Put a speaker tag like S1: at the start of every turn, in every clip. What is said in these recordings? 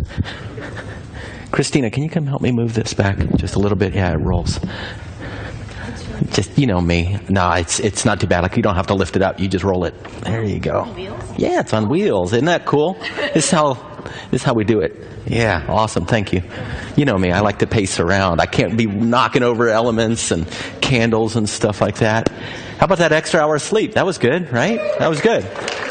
S1: Christina, can you come help me move this back just a little bit? Yeah, it rolls. Just, you know me. No, it's not too bad. Like, you don't have to lift it up. You just roll it. There you go. Yeah, it's on wheels. Isn't that cool? This is how we do it. Yeah, awesome. Thank you. You know me. I like to pace around. I can't be knocking over elements and candles and stuff like that. How about that extra hour of sleep? That was good, right? That was good.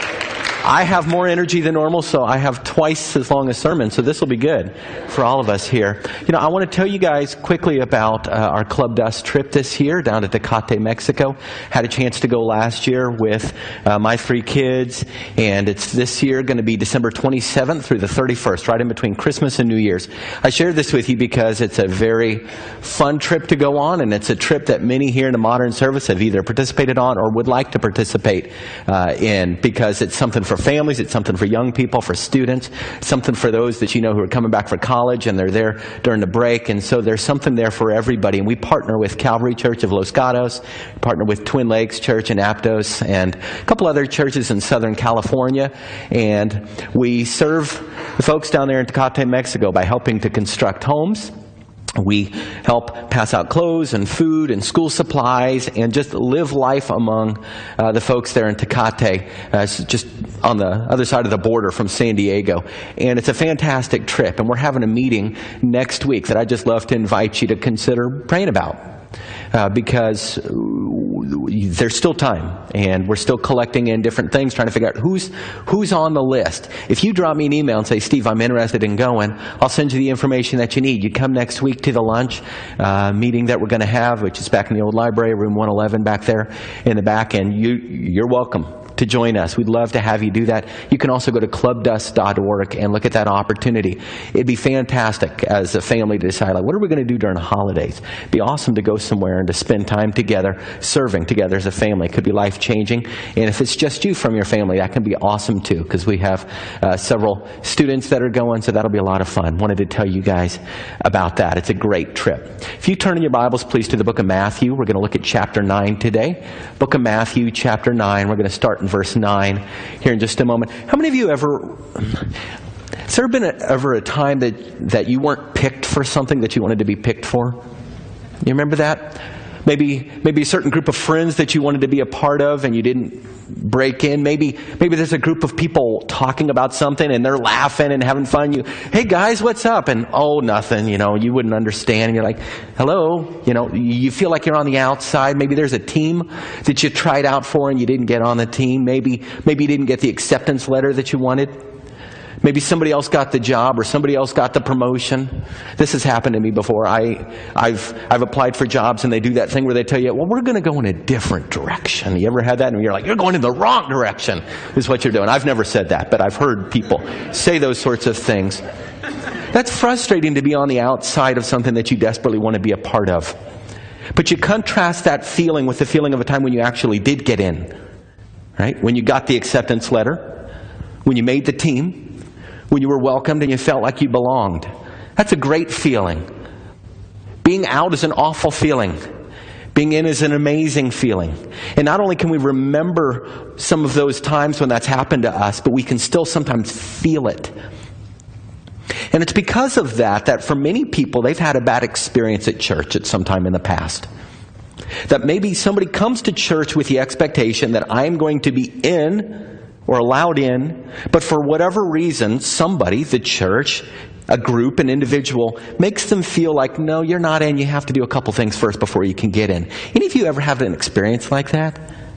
S1: I have more energy than normal, so I have twice as long a sermon, so this will be good for all of us here. You know, I want to tell you guys quickly about our Club Dust trip this year down to Tecate, Mexico. Had a chance to go last year with my 3 kids, and it's this year going to be December 27th through the 31st, right in between Christmas and New Year's. I shared this with you because it's a very fun trip to go on, and it's a trip that many here in the Modern Service have either participated on or would like to participate in, because it's something for families, it's something for young people, for students, something for those that you know who are coming back for college and they're there during the break. And so there's something there for everybody. And we partner with Calvary Church of Los Gatos, partner with Twin Lakes Church in Aptos, and a couple other churches in Southern California. And we serve the folks down there in Tecate, Mexico by helping to construct homes. We help pass out clothes and food and school supplies and just live life among the folks there in Tecate, just on the other side of the border from San Diego. And it's a fantastic trip. And we're having a meeting next week that I'd just love to invite you to consider praying about. Because there's still time, and we're still collecting in different things, trying to figure out who's on the list. If you drop me an email and say, Steve, I'm interested in going, I'll send you the information that you need. You come next week to the lunch meeting that we're going to have, which is back in the old library, room 111 back there in the back, and you're welcome to join us. We'd love to have you do that. You can also go to clubdust.org and look at that opportunity. It'd be fantastic as a family to decide, like, what are we going to do during the holidays? It'd be awesome to go somewhere and to spend time together, serving together as a family. It could be life-changing. And if it's just you from your family, that can be awesome too, because we have several students that are going, so that'll be a lot of fun. Wanted to tell you guys about that. It's a great trip. If you turn in your Bibles, please, to the book of Matthew. We're going to look at chapter 9 today. Book of Matthew, chapter 9. We're going to start in verse 9 here in just a moment. How many of you has there been ever a time that you weren't picked for something that you wanted to be picked for? You remember that? Maybe a certain group of friends that you wanted to be a part of and you didn't break in. Maybe there's a group of people talking about something and they're laughing and having fun. Hey guys, what's up? And oh, nothing, you wouldn't understand. And you're like, hello, you feel like you're on the outside. Maybe there's a team that you tried out for and you didn't get on the team. Maybe you didn't get the acceptance letter that you wanted. Maybe somebody else got the job or somebody else got the promotion. This has happened to me before. I've applied for jobs and they do that thing where they tell you, well, we're going to go in a different direction. You ever had that? And you're like, you're going in the wrong direction is what you're doing. I've never said that, but I've heard people say those sorts of things. That's frustrating to be on the outside of something that you desperately want to be a part of. But you contrast that feeling with the feeling of a time when you actually did get in, right? When you got the acceptance letter, when you made the team, when you were welcomed and you felt like you belonged. That's a great feeling. Being out is an awful feeling. Being in is an amazing feeling. And not only can we remember some of those times when that's happened to us, but we can still sometimes feel it. And it's because of that for many people, they've had a bad experience at church at some time in the past. That maybe somebody comes to church with the expectation that I'm going to be in or allowed in, but for whatever reason, somebody, the church, a group, an individual, makes them feel like, no, you're not in, you have to do a couple things first before you can get in. Any of you ever have an experience like that?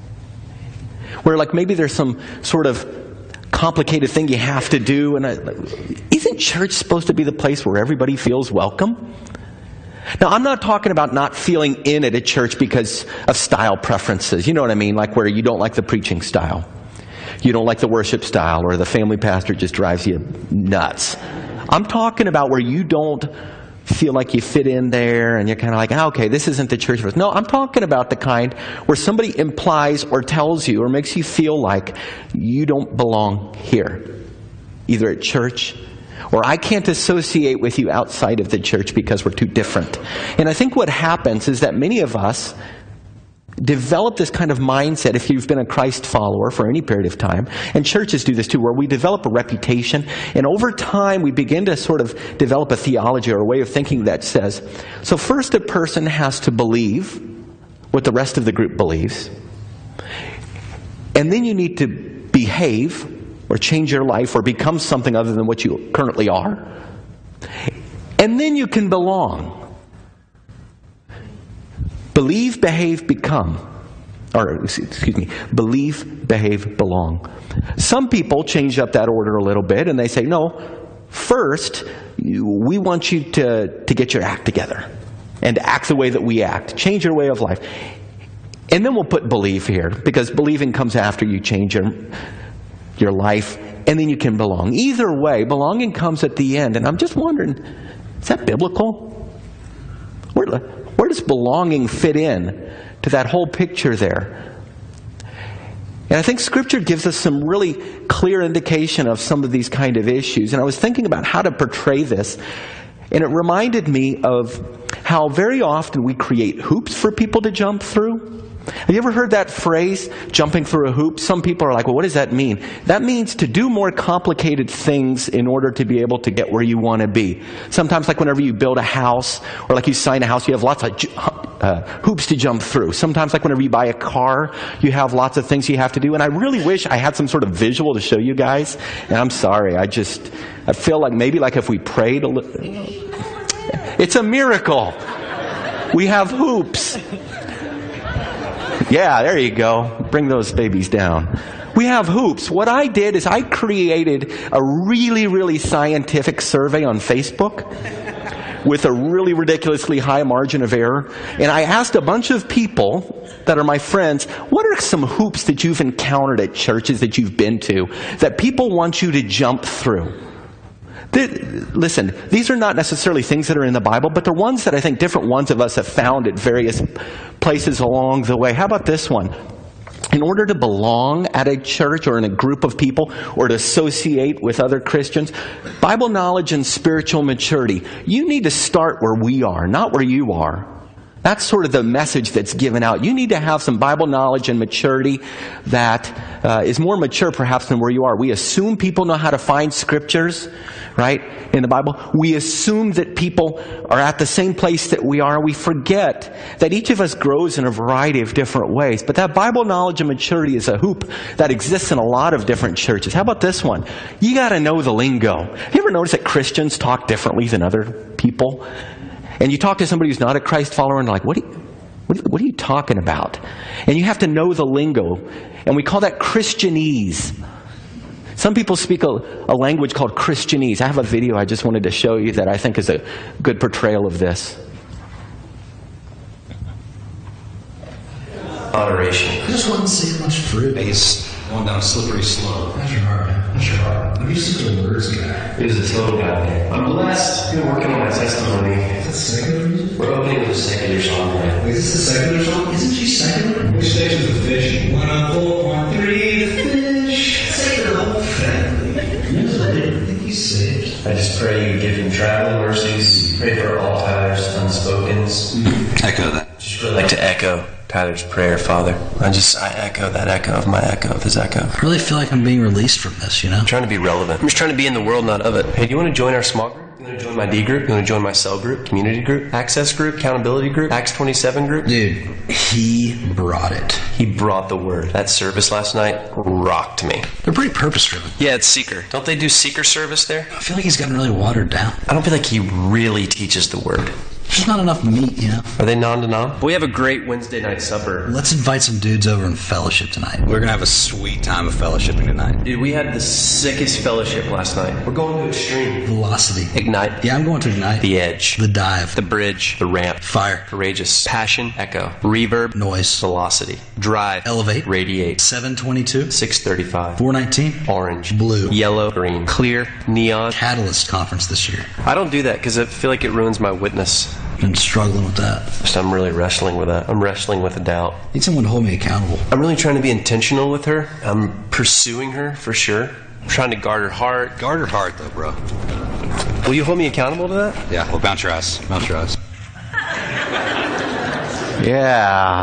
S1: Where like maybe there's some sort of complicated thing you have to do, and isn't church supposed to be the place where everybody feels welcome? Now, I'm not talking about not feeling in at a church because of style preferences. You know what I mean? Like where you don't like the preaching style. You don't like the worship style, or the family pastor just drives you nuts. I'm talking about where you don't feel like you fit in there and you're kind of like, okay, this isn't the church for us. No, I'm talking about the kind where somebody implies or tells you or makes you feel like you don't belong here, either at church or I can't associate with you outside of the church because we're too different. And I think what happens is that many of us develop this kind of mindset if you've been a Christ follower for any period of time, and churches do this too, where we develop a reputation, and over time we begin to sort of develop a theology or a way of thinking that says, so first a person has to believe what the rest of the group believes, and then you need to behave or change your life or become something other than what you currently are, and then you can belong. Believe, behave, become. Or, excuse me, believe, behave, belong. Some people change up that order a little bit and they say, no, first, we want you to get your act together and act the way that we act. Change your way of life. And then we'll put believe here, because believing comes after you change your life, and then you can belong. Either way, belonging comes at the end. And I'm just wondering, is that biblical? Where does belonging fit in to that whole picture there? And I think Scripture gives us some really clear indication of some of these kind of issues. And I was thinking about how to portray this, and it reminded me of how very often we create hoops for people to jump through. Have you ever heard that phrase, jumping through a hoop? Some people are like, well, what does that mean? That means to do more complicated things in order to be able to get where you want to be. Sometimes, like whenever you build a house, or like you sign a house, you have lots of hoops to jump through. Sometimes, like whenever you buy a car, you have lots of things you have to do. And I really wish I had some sort of visual to show you guys. And I'm sorry, I feel like maybe like if we prayed a little. It's a miracle. We have hoops. Yeah, there you go. Bring those babies down. We have hoops. What I did is I created a really, really scientific survey on Facebook with a really ridiculously high margin of error. And I asked a bunch of people that are my friends, what are some hoops that you've encountered at churches that you've been to that people want you to jump through? Listen, these are not necessarily things that are in the Bible, but they're ones that I think different ones of us have found at various places along the way. How about this one? In order to belong at a church or in a group of people or to associate with other Christians, Bible knowledge and spiritual maturity, you need to start where we are, not where you are. That's sort of the message that's given out. You need to have some Bible knowledge and maturity that is more mature perhaps than where you are. We assume people know how to find scriptures, right, in the Bible. We assume that people are at the same place that we are. We forget that each of us grows in a variety of different ways. But that Bible knowledge and maturity is a hoop that exists in a lot of different churches. How about this one? You got to know the lingo. Have you ever noticed that Christians talk differently than other people? And you talk to somebody who's not a Christ follower and they're like, what are you talking about? And you have to know the lingo. And we call that Christianese. Some people speak a language called Christianese. I have a video I just wanted to show you that I think is a good portrayal of this.
S2: Moderation.
S3: I just wasn't seeing much fruit.
S2: Base going down a slippery slope.
S3: That's your heart. That's your heart. I'm just such a words guy.
S2: He was a slow guy. I'm blessed. Been working on my testimony.
S3: Is that secular music?
S2: We're opening with a secular song tonight.
S3: Wait, is this a secular song? Isn't she secular? Which stage is the fish? 104.3, the fish. Secular, the whole family. I think he's saved.
S2: I just pray you give him traveling mercies. Pray for all Tyler's unspokens.
S4: Echo that.
S2: Just really like to echo Tyler's prayer, Father. I echo that echo of my echo of his echo.
S3: I really feel like I'm being released from this, you know?
S2: I'm trying to be relevant. I'm just trying to be in the world, not of it. Hey, do you want to join our small group? You want to join my D group? You want to join my cell group? Community group? Access group? Accountability group? Acts 27 group?
S3: Dude, he brought it.
S2: He brought the word. That service last night rocked me.
S3: They're pretty purpose-driven.
S2: Yeah, it's seeker. Don't they do seeker service there?
S3: I feel like he's gotten really watered down.
S2: I don't feel like he really teaches the word.
S3: There's just not enough meat, you know?
S2: Are they non-denom? We have a great Wednesday night supper.
S3: Let's invite some dudes over and fellowship tonight.
S4: We're going to have a sweet time of fellowshipping tonight.
S2: Dude, we had the sickest fellowship last night. We're going to Extreme.
S3: Velocity.
S2: Ignite.
S3: Yeah, I'm going to Ignite.
S2: The Edge.
S3: The Dive.
S2: The Bridge. The Ramp.
S3: Fire.
S2: Courageous. Passion. Echo. Reverb.
S3: Noise.
S2: Velocity. Drive.
S3: Elevate.
S2: Radiate.
S3: 722.
S2: 635.
S3: 419.
S2: Orange.
S3: Blue.
S2: Yellow. Green. Clear. Neon.
S3: Catalyst conference this year.
S2: I don't do that because I feel like it ruins my witness.
S3: Been struggling with that.
S2: So I'm really wrestling with that. I'm wrestling with a doubt.
S3: Need someone to hold me accountable.
S2: I'm really trying to be intentional with her. I'm pursuing her for sure. I'm trying to guard her heart.
S4: Guard her heart, though, bro.
S2: Will you hold me accountable to that?
S4: Yeah, well, bounce your ass. Bounce your ass.
S1: Yeah.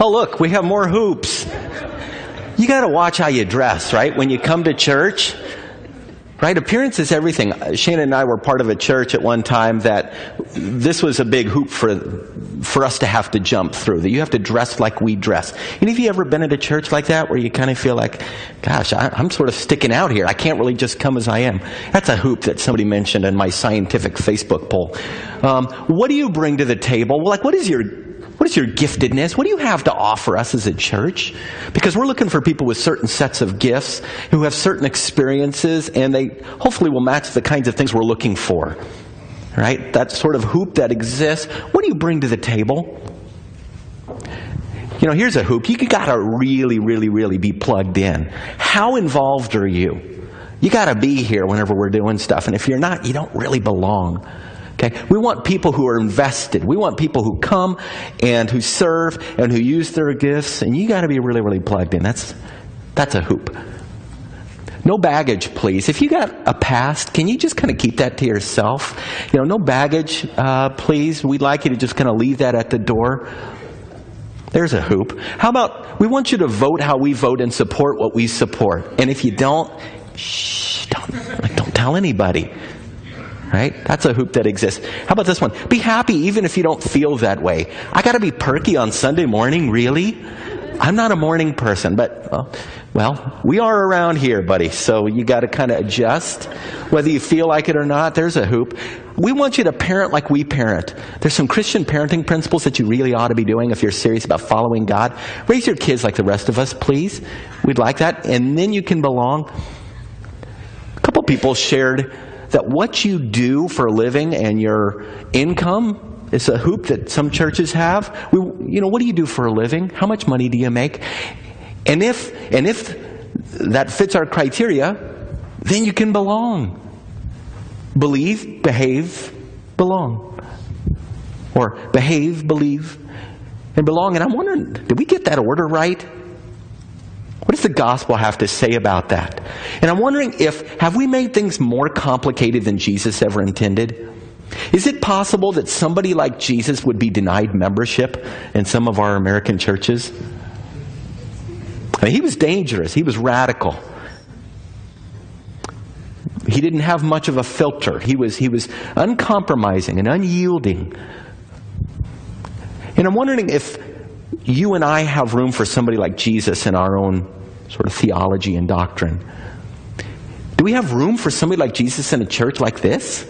S1: Oh, look, we have more hoops. You got to watch how you dress, right? When you come to church, right? Appearance is everything. Shannon and I were part of a church at one time that this was a big hoop for us to have to jump through. That you have to dress like we dress. Any of you ever been at a church like that where you kind of feel like, gosh, I'm sort of sticking out here. I can't really just come as I am. That's a hoop that somebody mentioned in my scientific Facebook poll. What do you bring to the table? Well, like, what is your giftedness? What do you have to offer us as a church? Because we're looking for people with certain sets of gifts who have certain experiences, and they hopefully will match the kinds of things we're looking for. Right? That sort of hoop that exists. What do you bring to the table? You know, here's a hoop. You got to really, really, really be plugged in. How involved are you? You got to be here whenever we're doing stuff. And if you're not, you don't really belong. Okay? We want people who are invested. We want people who come and who serve and who use their gifts. And you got to be really, really plugged in. That's a hoop. No baggage, please. If you got a past, can you just kind of keep that to yourself? You know, no baggage, please. We'd like you to just kind of leave that at the door. There's a hoop. How about, we want you to vote how we vote and support what we support. And if you don't, don't tell anybody. Right? That's a hoop that exists. How about this one? Be happy even if you don't feel that way. I got to be perky on Sunday morning, really? I'm not a morning person, but, well, we are around here, buddy. So you got to kind of adjust. Whether you feel like it or not, there's a hoop. We want you to parent like we parent. There's some Christian parenting principles that you really ought to be doing if you're serious about following God. Raise your kids like the rest of us, please. We'd like that. And then you can belong. A couple people shared that what you do for a living and your income is a hoop that some churches have. What do you do for a living? How much money do you make? And if that fits our criteria, then you can belong. Believe, behave, belong. Or behave, believe, and belong. And I'm wondering, did we get that order right? What does the gospel have to say about that? And I'm wondering have we made things more complicated than Jesus ever intended? Is it possible that somebody like Jesus would be denied membership in some of our American churches? I mean, he was dangerous. He was radical. He didn't have much of a filter. He was uncompromising and unyielding. And I'm wondering if you and I have room for somebody like Jesus in our own sort of theology and doctrine. Do we have room for somebody like Jesus in a church like this?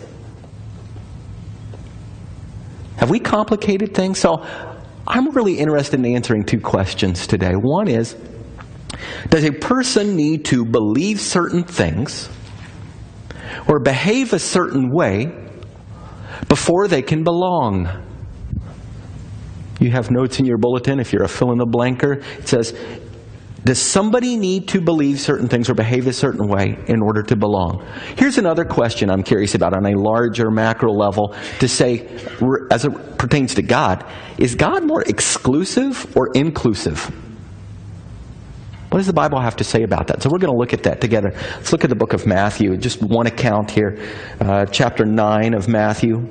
S1: Have we complicated things? So I'm really interested in answering two questions today. One is, does a person need to believe certain things or behave a certain way before they can belong? You have notes in your bulletin if you're a fill-in-the-blanker. It says, does somebody need to believe certain things or behave a certain way in order to belong? Here's another question I'm curious about on a larger macro level to say, as it pertains to God, is God more exclusive or inclusive? What does the Bible have to say about that? So we're going to look at that together. Let's look at the book of Matthew. Just one account here. Chapter 9 of Matthew.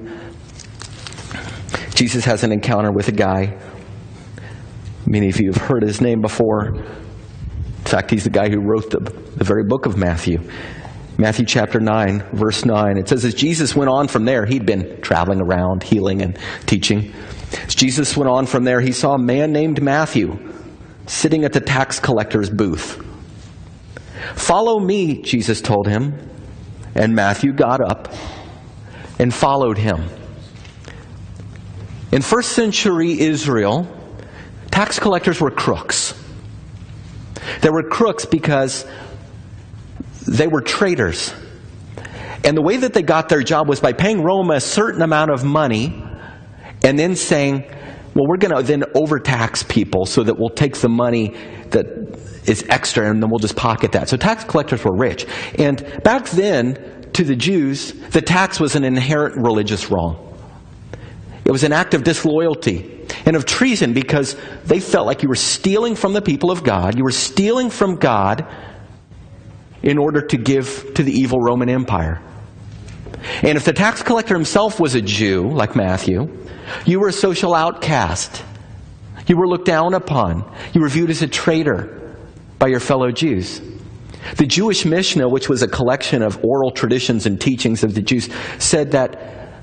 S1: Jesus has an encounter with a guy. Many of you have heard his name before. In fact, he's the guy who wrote the very book of Matthew. Matthew chapter 9, verse 9. It says, as Jesus went on from there, he'd been traveling around, healing and teaching. As Jesus went on from there, he saw a man named Matthew sitting at the tax collector's booth. Follow me, Jesus told him. And Matthew got up and followed him. In first century Israel, tax collectors were crooks. They were crooks because they were traitors. And the way that they got their job was by paying Rome a certain amount of money and then saying, well, we're going to then overtax people so that we'll take the money that is extra and then we'll just pocket that. So tax collectors were rich. And back then, to the Jews, the tax was an inherent religious wrong. It was an act of disloyalty and of treason because they felt like you were stealing from the people of God. You were stealing from God in order to give to the evil Roman Empire. And if the tax collector himself was a Jew, like Matthew, you were a social outcast. You were looked down upon. You were viewed as a traitor by your fellow Jews. The Jewish Mishnah, which was a collection of oral traditions and teachings of the Jews, said that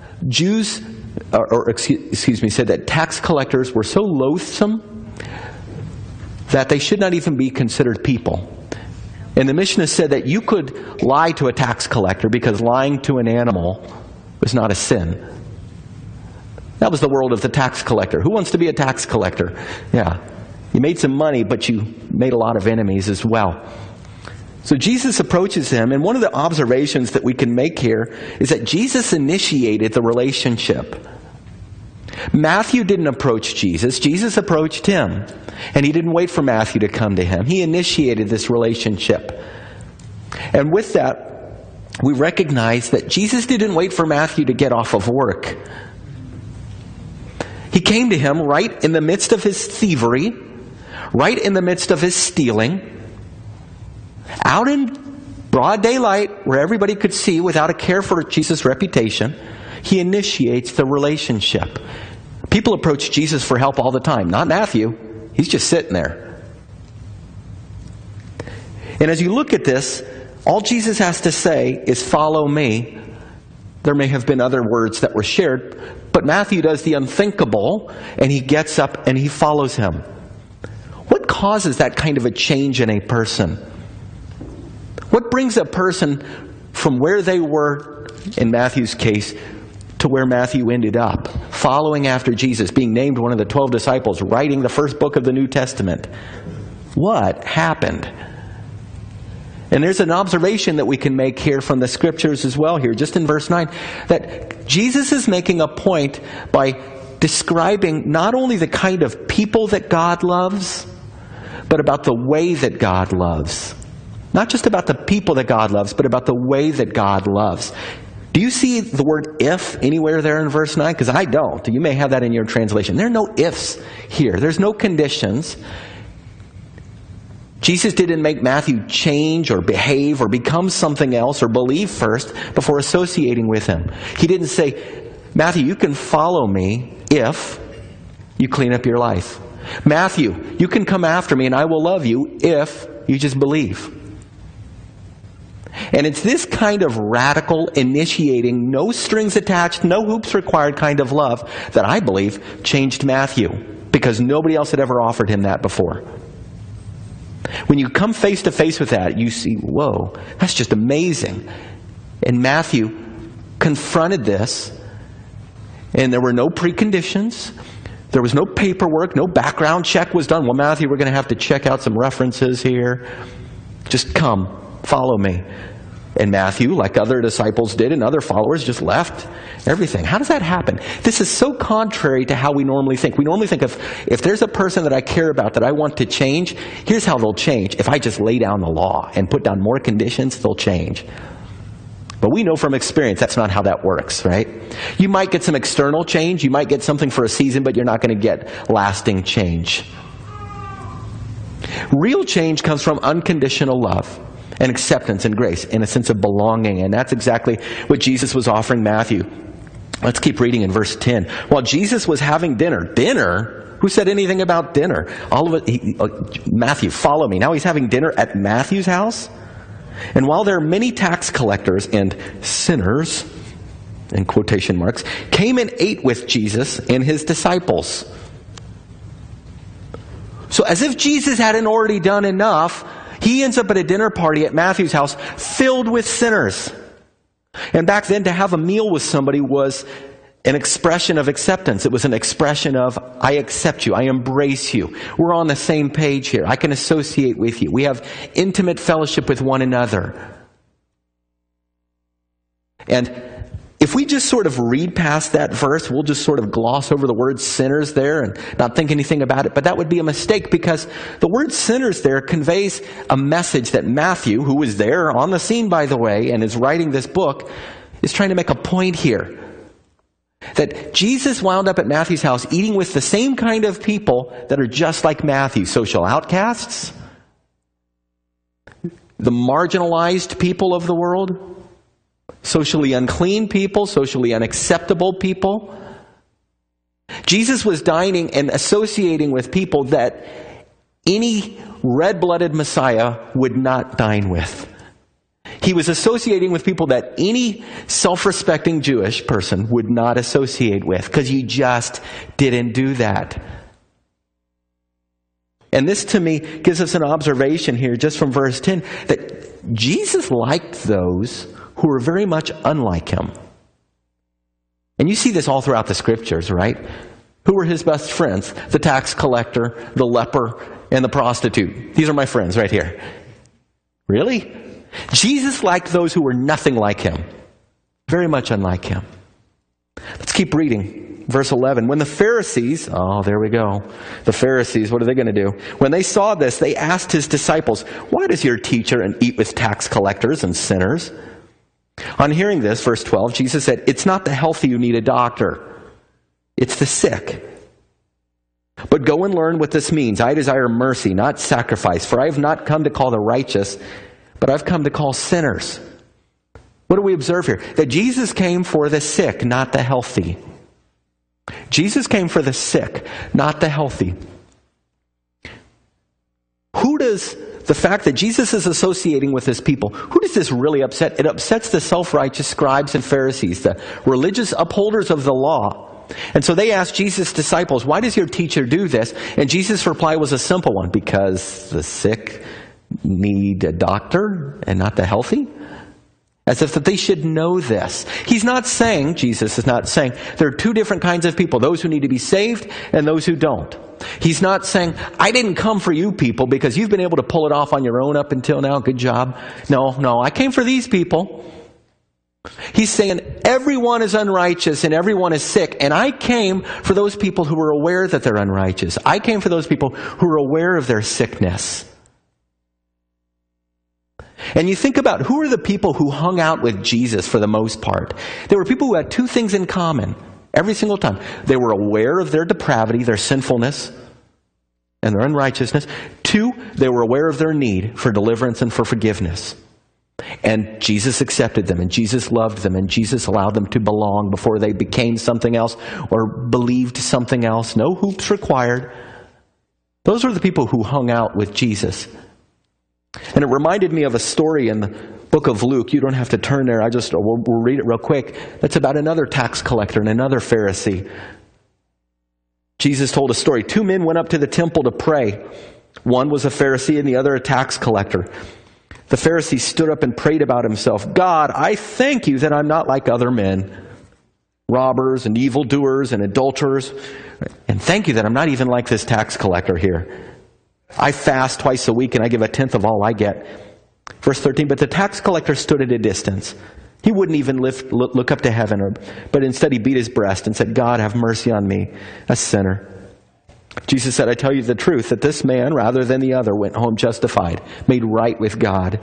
S1: said that tax collectors were so loathsome that they should not even be considered people. And the Mishnah said that you could lie to a tax collector because lying to an animal was not a sin. That was the world of the tax collector. Who wants to be a tax collector? Yeah. You made some money, but you made a lot of enemies as well. So Jesus approaches him, and one of the observations that we can make here is that Jesus initiated the relationship. Matthew didn't approach Jesus. Jesus approached him. And he didn't wait for Matthew to come to him. He initiated this relationship. And with that, we recognize that Jesus didn't wait for Matthew to get off of work. He came to him right in the midst of his thievery, right in the midst of his stealing, out in broad daylight where everybody could see without a care for Jesus' reputation. He initiates the relationship. People approach Jesus for help all the time. Not Matthew. He's just sitting there. And as you look at this, all Jesus has to say is, "Follow me." There may have been other words that were shared, but Matthew does the unthinkable, and he gets up and he follows him. What causes that kind of a change in a person? What brings a person from where they were, in Matthew's case, to where Matthew ended up, following after Jesus, being named one of the 12 disciples, writing the first book of the New Testament? What happened? And there's an observation that we can make here from the scriptures as well here, just in verse 9, that Jesus is making a point by describing not only the kind of people that God loves, but about the way that God loves. Not just about the people that God loves, but about the way that God loves. Do you see the word "if" anywhere there in verse 9? Because I don't. You may have that in your translation. There are no ifs here. There's no conditions. Jesus didn't make Matthew change or behave or become something else or believe first before associating with him. He didn't say, "Matthew, you can follow me if you clean up your life. Matthew, you can come after me and I will love you if you just believe." And it's this kind of radical, initiating, no strings attached, no hoops required kind of love that I believe changed Matthew, because nobody else had ever offered him that before. When you come face to face with that, you see, whoa, that's just amazing. And Matthew confronted this, and there were no preconditions. There was no paperwork, no background check was done. Well, Matthew, we're going to have to check out some references here. Just come, follow me. And Matthew, like other disciples did and other followers, just left everything. How does that happen? This is so contrary to how we normally think. We normally think of, if there's a person that I care about, that I want to change, here's how they'll change. If I just lay down the law and put down more conditions, they'll change. But we know from experience that's not how that works, right? You might get some external change, you might get something for a season, but you're not going to get lasting change. Real change comes from unconditional love and acceptance and grace and a sense of belonging. And that's exactly what Jesus was offering Matthew. Let's keep reading in verse 10. While Jesus was having dinner? Who said anything about dinner? All of it. Matthew, follow me. Now he's having dinner at Matthew's house. And while there are many tax collectors and sinners, in quotation marks, came and ate with Jesus and his disciples. So as if Jesus hadn't already done enough, he ends up at a dinner party at Matthew's house filled with sinners. And back then, to have a meal with somebody was an expression of acceptance. It was an expression of, I accept you, I embrace you. We're on the same page here. I can associate with you. We have intimate fellowship with one another. And if we just sort of read past that verse, we'll just sort of gloss over the word sinners there and not think anything about it. But that would be a mistake, because the word sinners there conveys a message that Matthew, who was there on the scene, by the way, and is writing this book, is trying to make a point here. That Jesus wound up at Matthew's house eating with the same kind of people that are just like Matthew. Social outcasts, the marginalized people of the world, socially unclean people, socially unacceptable people. Jesus was dining and associating with people that any red-blooded Messiah would not dine with. He was associating with people that any self-respecting Jewish person would not associate with, because you just didn't do that. And this, to me, gives us an observation here, just from verse 10, that Jesus liked those who were very much unlike him. And you see this all throughout the Scriptures, right? Who were his best friends? The tax collector, the leper, and the prostitute. These are my friends right here. Really? Jesus liked those who were nothing like him. Very much unlike him. Let's keep reading. Verse 11. When the Pharisees, oh, there we go. The Pharisees, what are they going to do? When they saw this, they asked his disciples, "Why does your teacher eat with tax collectors and sinners?" On hearing this, verse 12, Jesus said, "It's not the healthy who need a doctor. It's the sick. But go and learn what this means. I desire mercy, not sacrifice. For I have not come to call the righteous, but I've come to call sinners." What do we observe here? That Jesus came for the sick, not the healthy. Jesus came for the sick, not the healthy. Who does the fact that Jesus is associating with his people, who does this really upset? It upsets the self-righteous scribes and Pharisees, the religious upholders of the law. And so they asked Jesus' disciples, "Why does your teacher do this?" And Jesus' reply was a simple one: because the sick need a doctor and not the healthy. As if that they should know this. He's not saying, Jesus is not saying, there are two different kinds of people, those who need to be saved and those who don't. He's not saying, I didn't come for you people because you've been able to pull it off on your own up until now. Good job. No, I came for these people. He's saying everyone is unrighteous and everyone is sick. And I came for those people who are aware that they're unrighteous. I came for those people who are aware of their sickness. And you think about who are the people who hung out with Jesus for the most part. There were people who had two things in common every single time. They were aware of their depravity, their sinfulness, and their unrighteousness. Two, they were aware of their need for deliverance and for forgiveness. And Jesus accepted them, and Jesus loved them, and Jesus allowed them to belong before they became something else or believed something else. No hoops required. Those were the people who hung out with Jesus. And it reminded me of a story in the book of Luke. You don't have to turn there. We'll read it real quick. That's about another tax collector and another Pharisee. Jesus told a story. Two men went up to the temple to pray. One was a Pharisee and the other a tax collector. The Pharisee stood up and prayed about himself. "God, I thank you that I'm not like other men, robbers and evildoers and adulterers. And thank you that I'm not even like this tax collector here. I fast twice a week and I give a tenth of all I get." Verse 13, but the tax collector stood at a distance. He wouldn't even look up to heaven, but instead he beat his breast and said, "God, have mercy on me, a sinner." Jesus said, "I tell you the truth, that this man, rather than the other, went home justified, made right with God.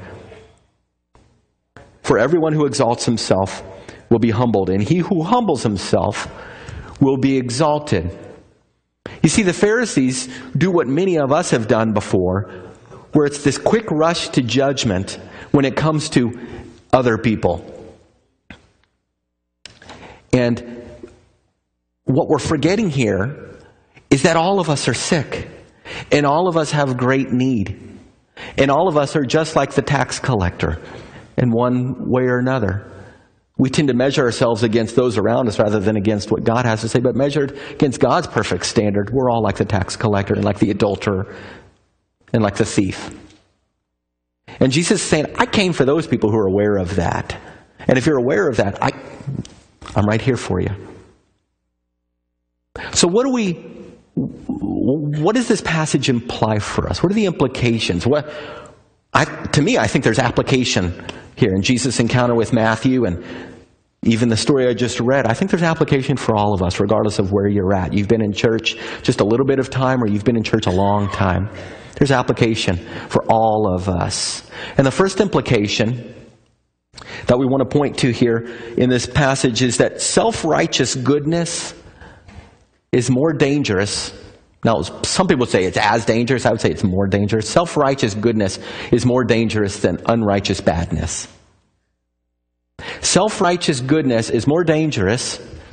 S1: For everyone who exalts himself will be humbled, and he who humbles himself will be exalted." You see, the Pharisees do what many of us have done before, where it's this quick rush to judgment when it comes to other people. And what we're forgetting here is that all of us are sick, and all of us have great need, and all of us are just like the tax collector in one way or another. We tend to measure ourselves against those around us rather than against what God has to say. But measured against God's perfect standard, we're all like the tax collector and like the adulterer and like the thief. And Jesus is saying, I came for those people who are aware of that. And if you're aware of that, I'm right here for you. So what does this passage imply for us? What are the implications? To me, I think there's application here in Jesus' encounter with Matthew and even the story I just read. I think there's application for all of us, regardless of where you're at. You've been in church just a little bit of time, or you've been in church a long time. There's application for all of us. And the first implication that we want to point to here in this passage is that self-righteous goodness is more dangerous. Now, some people say it's as dangerous. I would say it's more dangerous. Self-righteous goodness is more dangerous than unrighteous badness. Self-righteous goodness is more dangerous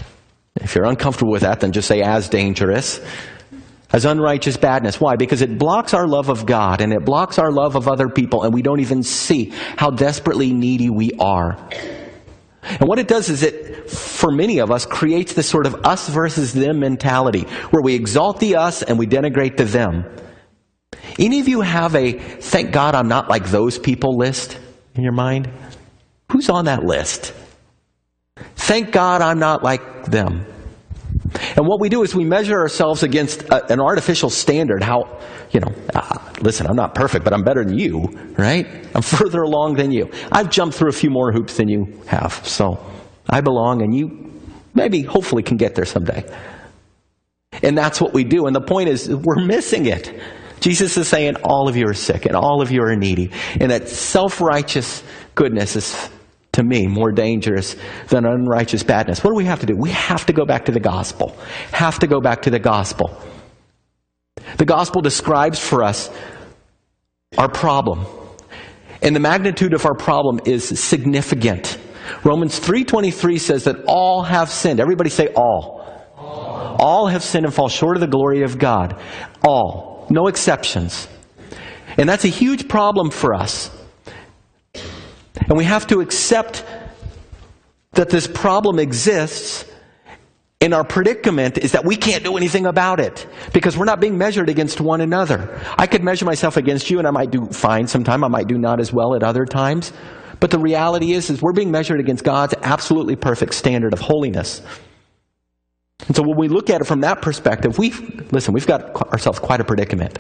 S1: If you're uncomfortable with that, then just say as dangerous. As unrighteous badness. Why? Because it blocks our love of God and it blocks our love of other people, and we don't even see how desperately needy we are. And what it does is it, for many of us, creates this sort of us versus them mentality where we exalt the us and we denigrate the them. Any of you have a thank God I'm not like those people list in your mind? Who's on that list? Thank God I'm not like them. And what we do is we measure ourselves against an artificial standard. How, listen, I'm not perfect, but I'm better than you, right? I'm further along than you. I've jumped through a few more hoops than you have. So I belong, and you maybe, hopefully, can get there someday. And that's what we do. And the point is, we're missing it. Jesus is saying all of you are sick and all of you are needy. And that self-righteous goodness is, to me, more dangerous than unrighteous badness. What do we have to do? We have to go back to the gospel. Have to go back to the gospel. The gospel describes for us our problem. And the magnitude of our problem is significant. Romans 3:23 says that all have sinned. Everybody say all. All have sinned and fall short of the glory of God. All. No exceptions. And that's a huge problem for us. And we have to accept that this problem exists, and our predicament is that we can't do anything about it because we're not being measured against one another. I could measure myself against you and I might do fine sometime. I might do not as well at other times. But the reality is we're being measured against God's absolutely perfect standard of holiness. And so when we look at it from that perspective, we've got ourselves quite a predicament.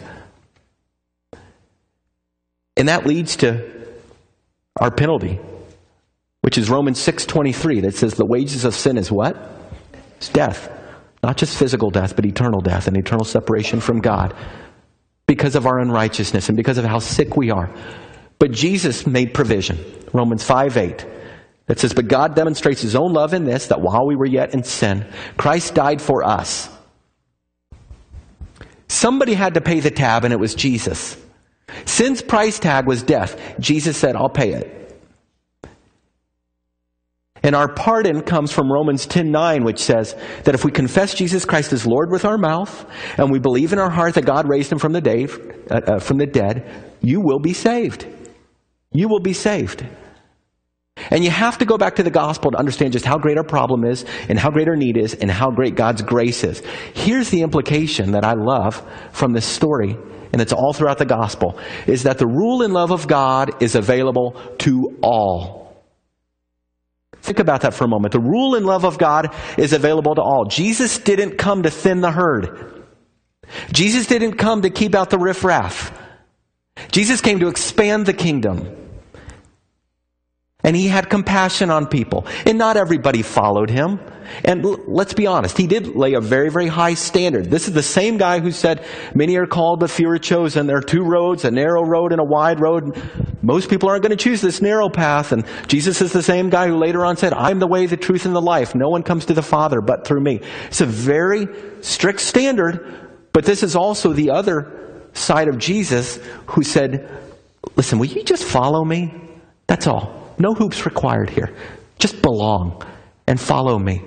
S1: And that leads to our penalty, which is Romans 6:23, that says the wages of sin is what? It's death. Not just physical death, but eternal death and eternal separation from God because of our unrighteousness and because of how sick we are. But Jesus made provision. Romans 5:8. That says, but God demonstrates His own love in this, that while we were yet in sin, Christ died for us. Somebody had to pay the tab, and it was Jesus. Sin's price tag was death. Jesus said, I'll pay it. And our pardon comes from Romans 10:9, which says that if we confess Jesus Christ as Lord with our mouth, and we believe in our heart that God raised Him from the dead, you will be saved. You will be saved. And you have to go back to the gospel to understand just how great our problem is and how great our need is and how great God's grace is. Here's the implication that I love from this story, and it's all throughout the gospel, is that the rule and love of God is available to all. Think about that for a moment. The rule and love of God is available to all. Jesus didn't come to thin the herd. Jesus didn't come to keep out the riffraff. Jesus came to expand the kingdom. And He had compassion on people. And not everybody followed Him. And let's be honest, He did lay a very, very high standard. This is the same guy who said, many are called, but few are chosen. There are two roads, a narrow road and a wide road. Most people aren't going to choose this narrow path. And Jesus is the same guy who later on said, I'm the way, the truth, and the life. No one comes to the Father but through me. It's a very strict standard. But this is also the other side of Jesus who said, listen, will you just follow me? That's all. No hoops required here. Just belong and follow me.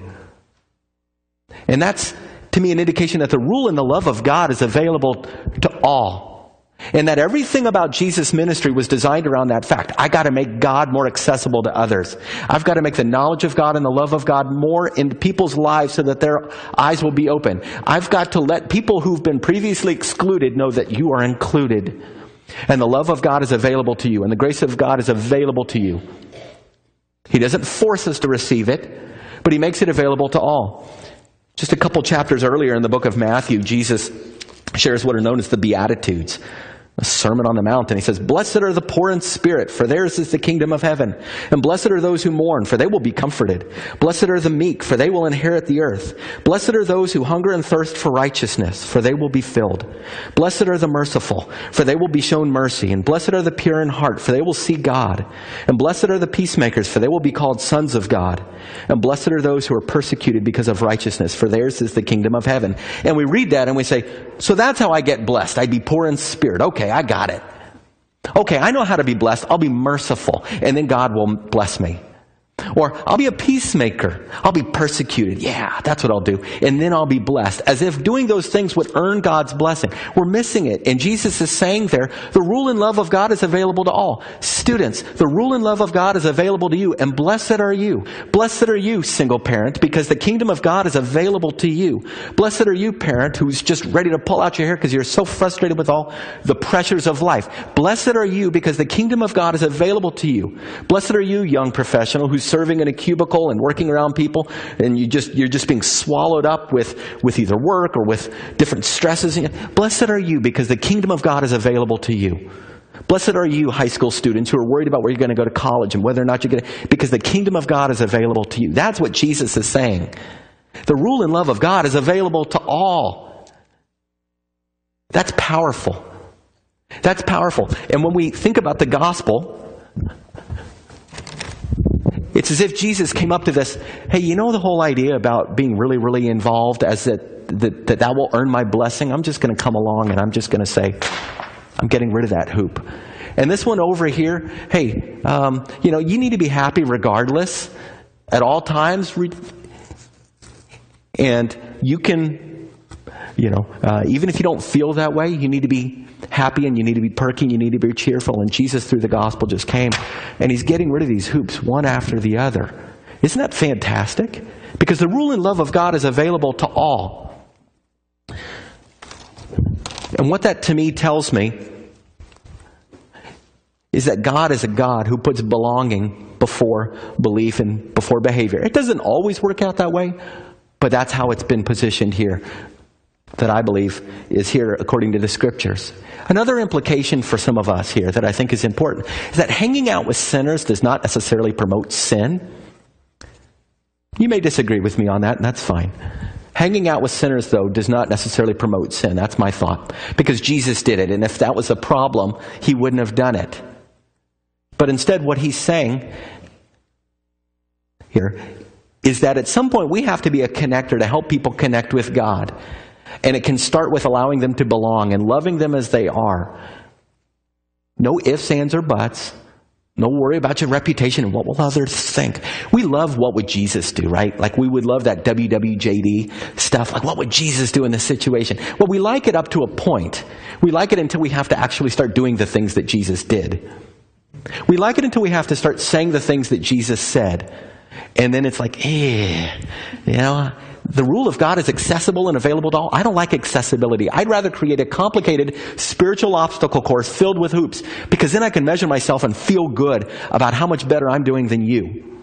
S1: And that's, to me, an indication that the rule and the love of God is available to all. And that everything about Jesus' ministry was designed around that fact. I got to make God more accessible to others. I've got to make the knowledge of God and the love of God more in people's lives so that their eyes will be open. I've got to let people who've been previously excluded know that you are included. And the love of God is available to you. And the grace of God is available to you. He doesn't force us to receive it, but He makes it available to all. Just a couple chapters earlier in the book of Matthew, Jesus shares what are known as the Beatitudes. A Sermon on the Mount, and He says, blessed are the poor in spirit, for theirs is the kingdom of heaven. And blessed are those who mourn, for they will be comforted. Blessed are the meek, for they will inherit the earth. Blessed are those who hunger and thirst for righteousness, for they will be filled. Blessed are the merciful, for they will be shown mercy. And blessed are the pure in heart, for they will see God. And blessed are the peacemakers, for they will be called sons of God. And blessed are those who are persecuted because of righteousness, for theirs is the kingdom of heaven. And we read that and we say, so that's how I get blessed. I'd be poor in spirit. Okay, I got it. Okay, I know how to be blessed. I'll be merciful, and then God will bless me. Or I'll be a peacemaker. I'll be persecuted. Yeah, that's what I'll do. And then I'll be blessed. As if doing those things would earn God's blessing. We're missing it. And Jesus is saying there, the rule and love of God is available to all. Students, the rule and love of God is available to you. And blessed are you. Blessed are you, single parent, because the kingdom of God is available to you. Blessed are you, parent, who's just ready to pull out your hair because you're so frustrated with all the pressures of life. Blessed are you because the kingdom of God is available to you. Blessed are you, young professional, who's serving in a cubicle and working around people, and you're just being swallowed up with either work or with different stresses. Blessed are you because the kingdom of God is available to you. Blessed are you, high school students, who are worried about where you're going to go to college and whether or not you're going to, because the kingdom of God is available to you. That's what Jesus is saying. The rule and love of God is available to all. That's powerful. That's powerful. And when we think about the gospel, it's as if Jesus came up to this, hey, you know the whole idea about being really, really involved as that will earn my blessing? I'm just going to come along and I'm just going to say, I'm getting rid of that hoop. And this one over here, hey, you need to be happy regardless at all times. And you can, even if you don't feel that way, you need to be happy and you need to be perky and you need to be cheerful. And Jesus, through the gospel, just came and he's getting rid of these hoops one after the other. Isn't that fantastic? Because the rule and love of God is available to all. And what that to me tells me is that God is a God who puts belonging before belief and before behavior. It doesn't always work out that way, but that's how it's been positioned here, that I believe is here according to the scriptures. Another implication for some of us here that I think is important is that hanging out with sinners does not necessarily promote sin. You may disagree with me on that, and that's fine. Hanging out with sinners, though, does not necessarily promote sin. That's my thought. Because Jesus did it, and if that was a problem, he wouldn't have done it. But instead, what he's saying here is that at some point we have to be a connector to help people connect with God. And it can start with allowing them to belong and loving them as they are. No ifs, ands, or buts. No worry about your reputation and what will others think. We love what would Jesus do, right? Like we would love that WWJD stuff. Like what would Jesus do in this situation? Well, we like it up to a point. We like it until we have to actually start doing the things that Jesus did. We like it until we have to start saying the things that Jesus said. And then it's like, the rule of God is accessible and available to all. I don't like accessibility. I'd rather create a complicated spiritual obstacle course filled with hoops, because then I can measure myself and feel good about how much better I'm doing than you.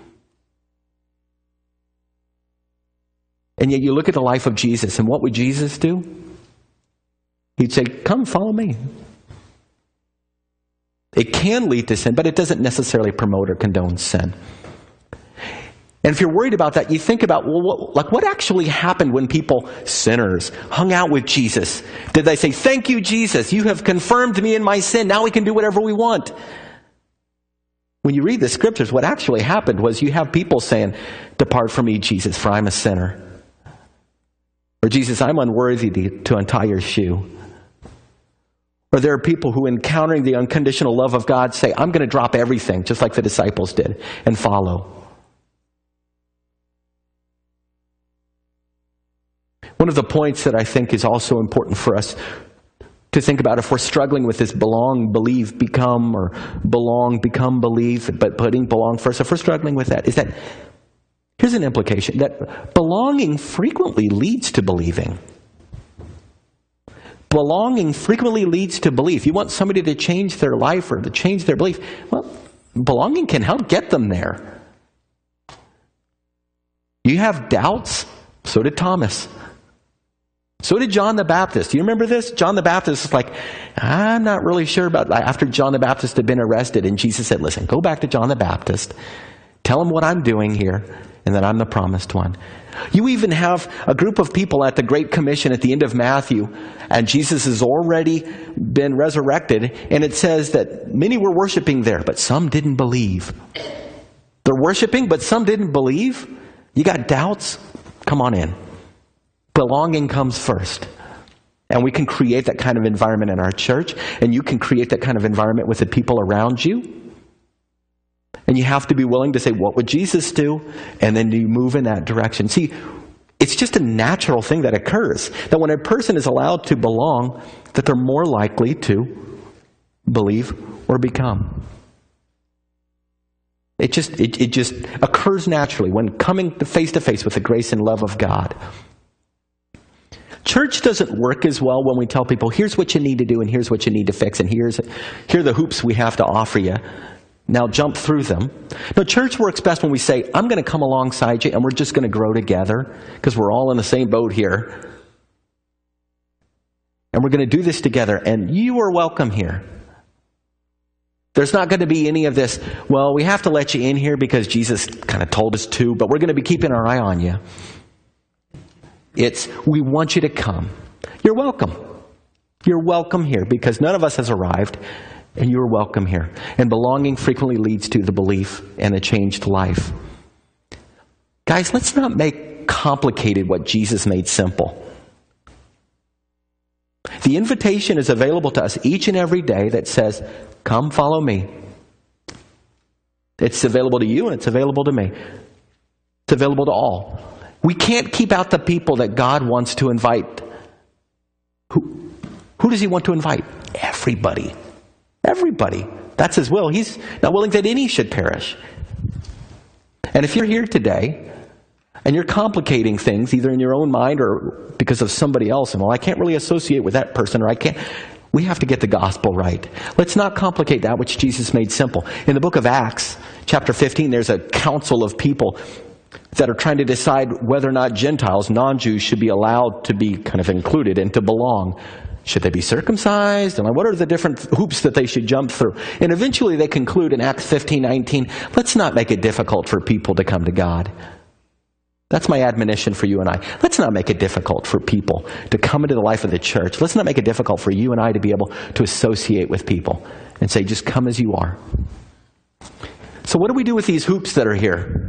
S1: And yet you look at the life of Jesus, and what would Jesus do? He'd say, come, follow me. It can lead to sin, but it doesn't necessarily promote or condone sin. And if you're worried about that, you think about, what actually happened when people, sinners, hung out with Jesus? Did they say, thank you, Jesus, you have confirmed me in my sin, now we can do whatever we want? When you read the scriptures, what actually happened was you have people saying, depart from me, Jesus, for I'm a sinner. Or Jesus, I'm unworthy to untie your shoe. Or there are people who, encountering the unconditional love of God, say, I'm going to drop everything, just like the disciples did, and follow. One of the points that I think is also important for us to think about if we're struggling with this belong, believe, become, or belong, become, believe, but putting belong first, if we're struggling with that, is that here's an implication, that belonging frequently leads to believing. Belonging frequently leads to belief. You want somebody to change their life or to change their belief. Well, belonging can help get them there. You have doubts? So did Thomas. So did John the Baptist. Do you remember this? John the Baptist is like, I'm not really sure about, after John the Baptist had been arrested, and Jesus said, listen, go back to John the Baptist, tell him what I'm doing here, and that I'm the promised one. You even have a group of people at the Great Commission at the end of Matthew, and Jesus has already been resurrected, and it says that many were worshiping there, but some didn't believe. They're worshiping, but some didn't believe? You got doubts? Come on in. Belonging comes first. And we can create that kind of environment in our church, and you can create that kind of environment with the people around you. And you have to be willing to say, what would Jesus do? And then you move in that direction. See, it's just a natural thing that occurs. That when a person is allowed to belong, that they're more likely to believe or become. It just occurs naturally when coming face to face with the grace and love of God. Church doesn't work as well when we tell people, here's what you need to do and here's what you need to fix and here are the hoops we have to offer you. Now jump through them. No, church works best when we say, I'm going to come alongside you and we're just going to grow together because we're all in the same boat here. And we're going to do this together and you are welcome here. There's not going to be any of this, well, we have to let you in here because Jesus kind of told us to, but we're going to be keeping our eye on you. It's, we want you to come. You're welcome. You're welcome here because none of us has arrived and you're welcome here. And belonging frequently leads to the belief and a changed life. Guys, let's not make complicated what Jesus made simple. The invitation is available to us each and every day that says, come follow me. It's available to you and it's available to me. It's available to all. We can't keep out the people that God wants to invite. Who does he want to invite? Everybody. Everybody. That's his will. He's not willing that any should perish. And if you're here today and you're complicating things either in your own mind or because of somebody else, and well, I can't really associate with that person, or I can't. We have to get the gospel right. Let's not complicate that which Jesus made simple. In the book of Acts, chapter 15, there's a council of people that are trying to decide whether or not Gentiles, non-Jews, should be allowed to be kind of included and to belong. Should they be circumcised? And what are the different hoops that they should jump through? And eventually they conclude in Acts 15:19, let's not make it difficult for people to come to God. That's my admonition for you and I. Let's not make it difficult for people to come into the life of the church. Let's not make it difficult for you and I to be able to associate with people and say, just come as you are. So what do we do with these hoops that are here?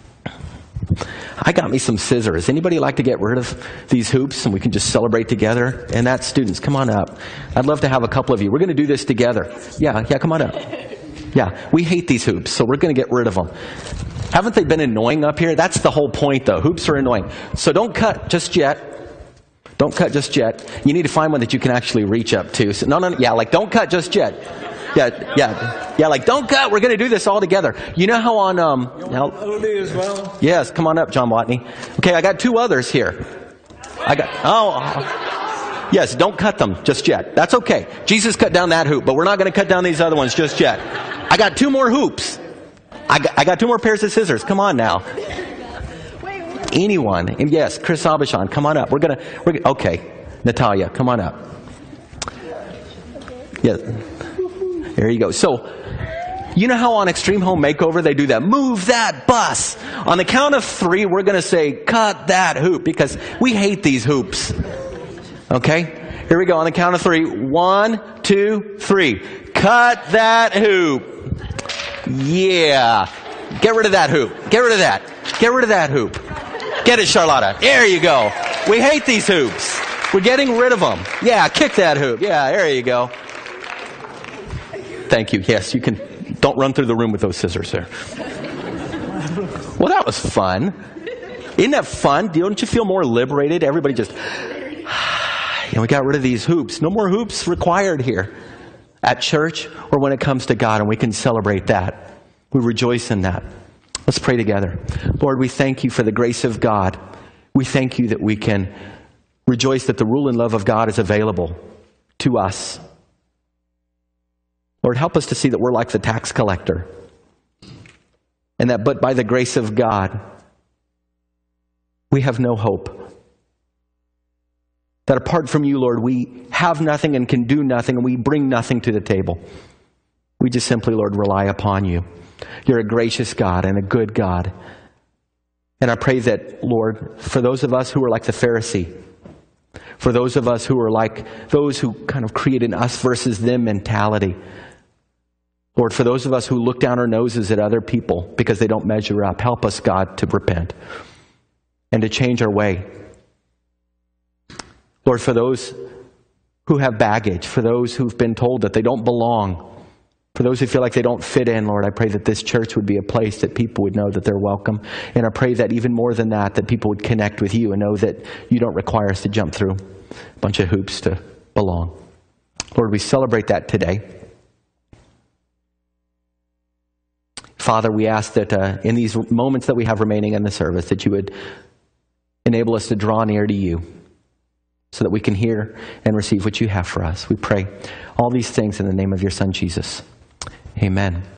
S1: I got me some scissors. Anybody like to get rid of these hoops and we can just celebrate together? And that's students, come on up. I'd love to have a couple of you. We're going to do this together. Yeah, come on up. Yeah, we hate these hoops, so we're going to get rid of them. Haven't they been annoying up here? That's the whole point, though. Hoops are annoying. So don't cut just yet. Don't cut just yet. You need to find one that you can actually reach up to. So, no, yeah, like don't cut just yet. Yeah, like don't cut. We're going to do this all together. You know how on
S5: melody as well?
S1: Yes, come on up, John Watney. Okay, I got two others here. Yes, don't cut them just yet. That's okay. Jesus cut down that hoop, but we're not going to cut down these other ones just yet. I got two more hoops. I got two more pairs of scissors. Come on now. Anyone? And yes, Chris Abishan, come on up. Okay, Natalia, come on up. Yeah. There you go. So, you know how on Extreme Home Makeover they do that? Move that bus. On the count of 3, we're going to say, cut that hoop, because we hate these hoops. Okay? Here we go. On the count of 3. 1, 2, 3. Cut that hoop. Yeah. Get rid of that hoop. Get rid of that. Get rid of that hoop. Get it, Charlotta. There you go. We hate these hoops. We're getting rid of them. Yeah, kick that hoop. Yeah, there you go. Thank you. Yes, you can. Don't run through the room with those scissors there. Well, that was fun. Isn't that fun? Don't you feel more liberated? Everybody just, we got rid of these hoops. No more hoops required here at church or when it comes to God, and we can celebrate that. We rejoice in that. Let's pray together. Lord, we thank you for the grace of God. We thank you that we can rejoice that the rule and love of God is available to us. Lord, help us to see that we're like the tax collector. And that but by the grace of God, we have no hope. That apart from you, Lord, we have nothing and can do nothing, and we bring nothing to the table. We just simply, Lord, rely upon you. You're a gracious God and a good God. And I pray that, Lord, for those of us who are like the Pharisee, for those of us who are like those who kind of create an us versus them mentality, Lord, for those of us who look down our noses at other people because they don't measure up, help us, God, to repent and to change our way. Lord, for those who have baggage, for those who've been told that they don't belong, For those who feel like they don't fit in, Lord, I pray that this church would be a place that people would know that they're welcome. And I pray that even more than that, that people would connect with you and know that you don't require us to jump through a bunch of hoops to belong. Lord, we celebrate that today. Father, we ask that in these moments that we have remaining in the service, that you would enable us to draw near to you so that we can hear and receive what you have for us. We pray all these things in the name of your Son, Jesus. Amen.